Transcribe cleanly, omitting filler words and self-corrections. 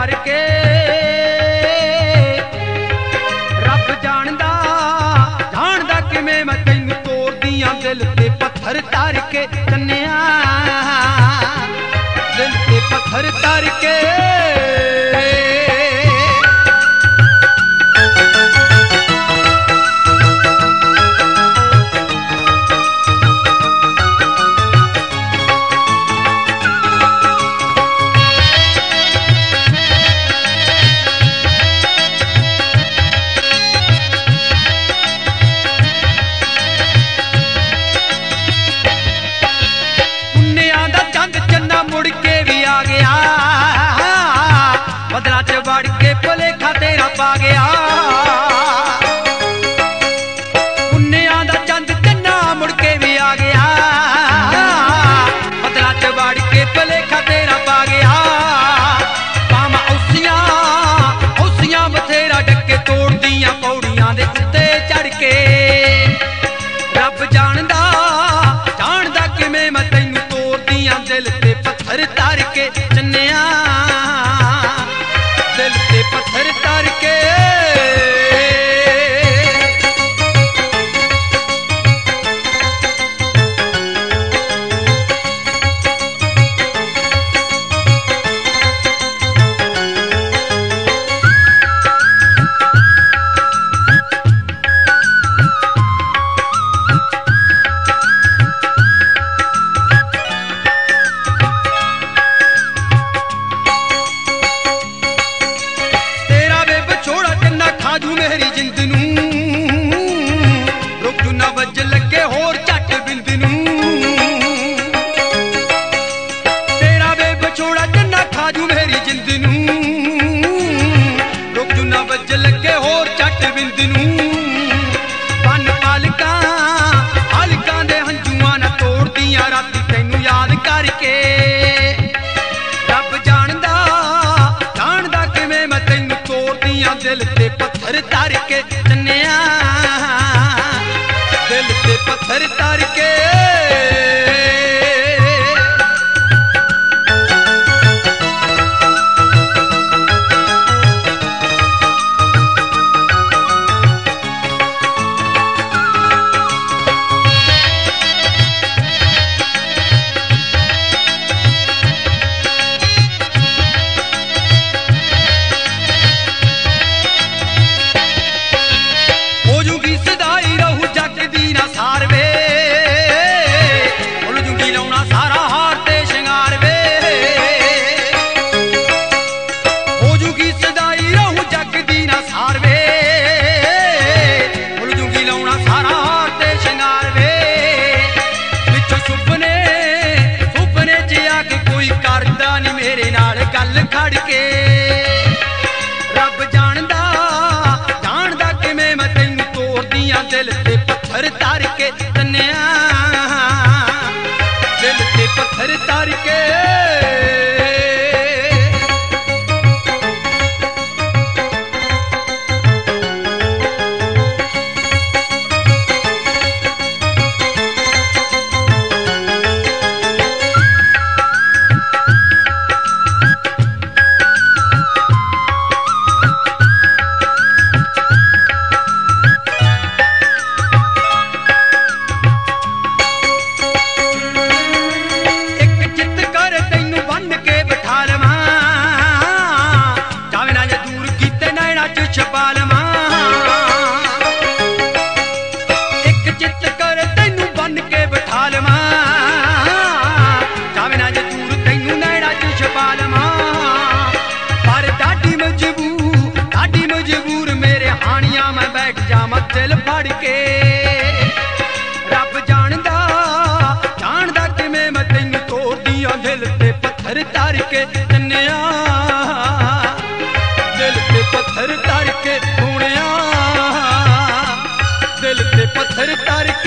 तार के रब जानदा जानदा किवें मैं तैनूं तोड़दियां दिल ते पत्थर तार के चन्निया दिल ते पत्थर तार के मुड़ के भी आ गया बदला च बढ़ के भुलेखा तेरा पा गया पुन्निया दा चंद चन्ना मुड़ के भी आ गया बदला च बढ़ के भुलेखा तेरा पा गया पामा औसियां बथेरा डके तोड़ दियां पौड़ियां दे उत्ते चढ़ के रब जानदा जानदा किवें मैं तैनूं तोड़ दियां दिल ते पत्थर तार के चन्निया दिल ते पत्थर तार के मेरी जिंद नूं रुक जू ना वज लगे होर झट बिंद नूं तेरा वे बछोड़ा चन्ना खाजू मेरी जिंद नूं रुक जू ना वज लगे होर झट बिंद नूं बन पालकां दे हंझूआं ना तोड़ दियां राती तैनूं याद करके रब जानदा किवें मैं तैनूं तोड़ दियां दिल ते पत्थर तार के चन्निया दिल ते पत्थर तार के मेरे नाल गल खड़ के रब जानदा किवें मैं तैनूं तोड़ दियां दिल ते पत्थर तार के चन्निया दिल ते पत्थर तार के दिल फड़ के रब जानदा किवें मैं तैनूं तोड़ दियां दिल ते पत्थर तार के चन्निया दिल ते पत्थर तार के सोहणिया दिल ते पत्थर तार